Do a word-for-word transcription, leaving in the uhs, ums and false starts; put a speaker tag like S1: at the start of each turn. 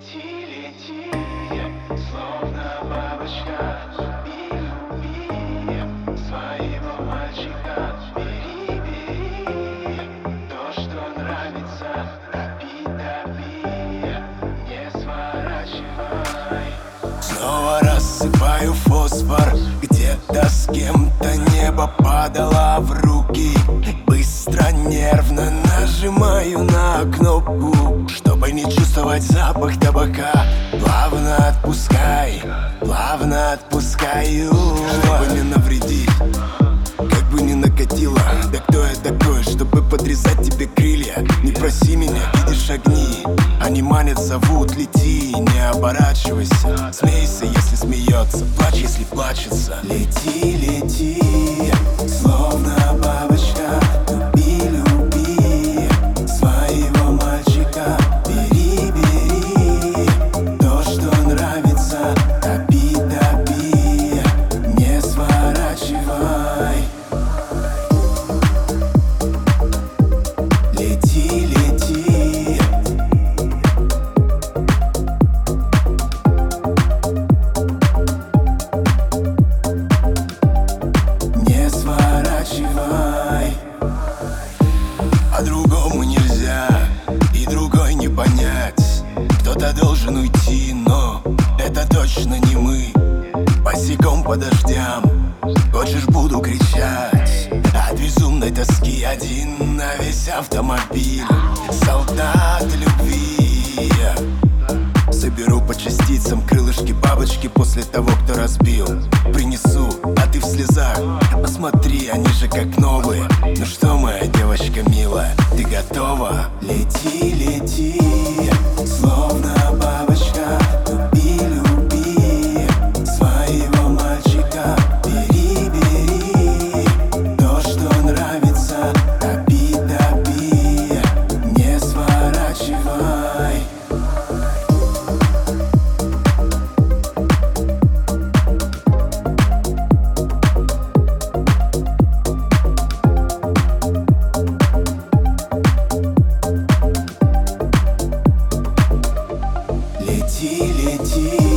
S1: Лети, лети, словно бабочка. Люби, люби своего мальчика. Бери, бери то, что нравится. Топи, топи, не сворачивай.
S2: Снова рассыпаю фосфор. Где-то с кем-то небо падало в руки. Быстро, нервно нажимаю на кнопку, чтобы не чувствовать запах табака. Плавно отпускай, плавно отпускаю, чтобы не навредить, как бы не накатило. Да кто я такой, чтобы подрезать тебе крылья? Не проси меня, видишь огни, они манят, зовут, лети, не оборачивайся. Смейся, если смеется, плачь, если плачется. Лети, лети, словно бабочка. Люби, люби своего мальчика. Бери, бери то, что нравится. Топи, топи, не сворачивай. Лети, лети. Не сворачивай. По-другому нельзя, и другой не понять. Кто-то должен уйти, но это точно не мы. Босиком по дождям, хочешь, буду кричать от безумной тоски один на весь автомобиль. Солдат любви. Соберу по частицам крылышки бабочки после того, кто разбил. Принесу, а ты в слезах. Посмотри, они же как новые. Ну что, моя девочка милая, ты готова? Лети, лети, словно бабочка. Люби, люби своего мальчика. Бери, бери то, что нравится. Топи, топи, не сворачивай. Лети, лети.